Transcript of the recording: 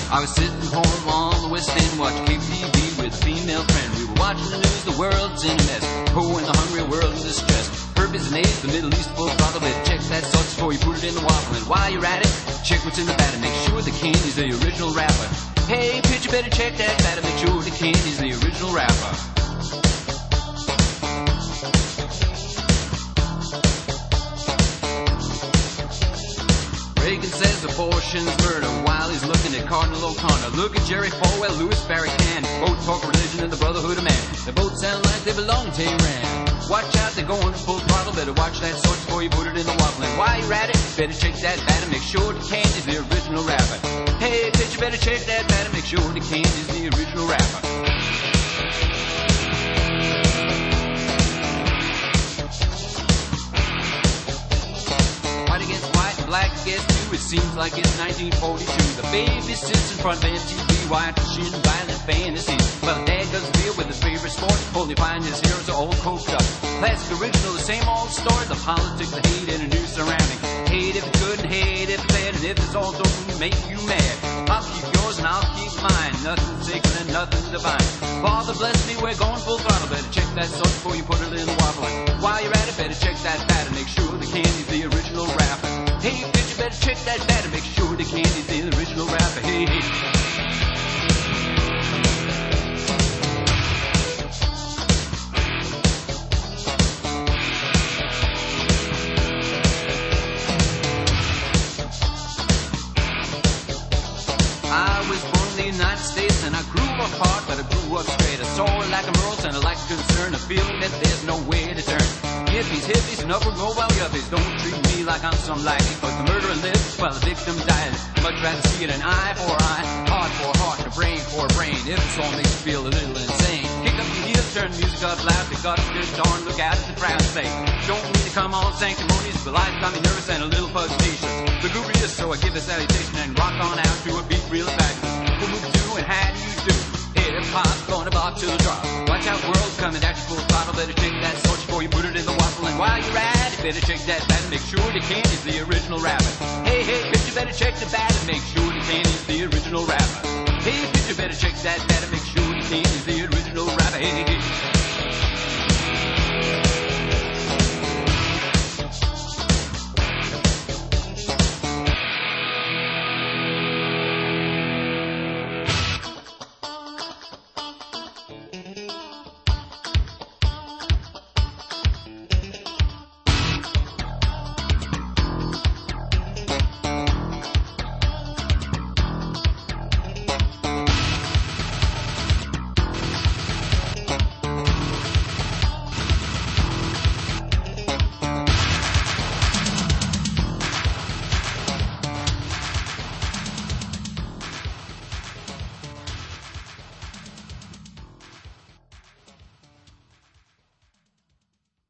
I was sitting home on the West End watching KTV with a female friend. We were watching the news, the world's in a mess. Poor and the hungry world in distress. Herpes and AIDS, the Middle East full throttle. Better check that sauce before you put it in the waffle. And while you're at it, check what's in the batter. Make sure the candy's the original wrapper. Hey, pitch, you better check that batter. Make sure the candy's the original wrapper. Reagan says abortion's murder while he's looking at Cardinal O'Connor. Look at Jerry Falwell, Louis Farrakhan. Both talk religion and the brotherhood of man. They both sound like they belong to Iran. Watch out, they're going full throttle. Better watch that sauce before you put it in the waffle. And while you're at it, better check that batter. Make sure the candy's the original wrapper. Hey, bitch, you better check that batter. Make sure the candy's the original wrapper. White against white, black against blue. It seems like it's 1942. The baby sits in front of MTV watching violent fantasies. Well, dad doesn't deal with his favorite sport. Only find his heroes are all coked up. Classic original, the same old story. The politics of hate and a new surrounding. Hate if it's good and hate if it's bad. And if it's all doesn't make you mad, I'll keep yours and I'll keep mine. Nothing sacred and nothing divine. Father bless me, we're going full throttle. Better check that sauce before you put it in the waffle. And while you're at it, better check that batter. Make sure the candy's the original wrapper. Hey, bitch, you better check that batter. Make sure the candy's the original wrapper. Hey, hey. I was born in the United States and I grew up hard, but I grew up straight. I saw a lack of morals and a lack of concern, a feeling that there's no way to turn. Hippies, hippies, and upper mobile yuppies don't treat me like I'm some laggy, but the murderer lives while the victim dies. Much rather see it an eye for eye, heart for heart, a brain for a brain. If the song makes you feel a little insane, kick up your heels, turn the music up loud. The God's good darn, look out at the crowd say, don't mean to come on sanctimonious, but life got me nervous and a little pugnacious. The guru is, so I give a salutation and rock on out to a beat real fabulous. What move do and how do you do? Hip-hop's going to bop to the drop. Watch out, world coming at you full throttle. Better check that sauce before you put it in the waffle. And while you're at it, better check that batter. Make sure the candy's the original wrapper. Hey, hey, bitch, you better check the batter. Make sure the candy's the original wrapper. Hey, bitch, you better check that batter. Make sure the candy's the original wrapper. Hey, hey, hey.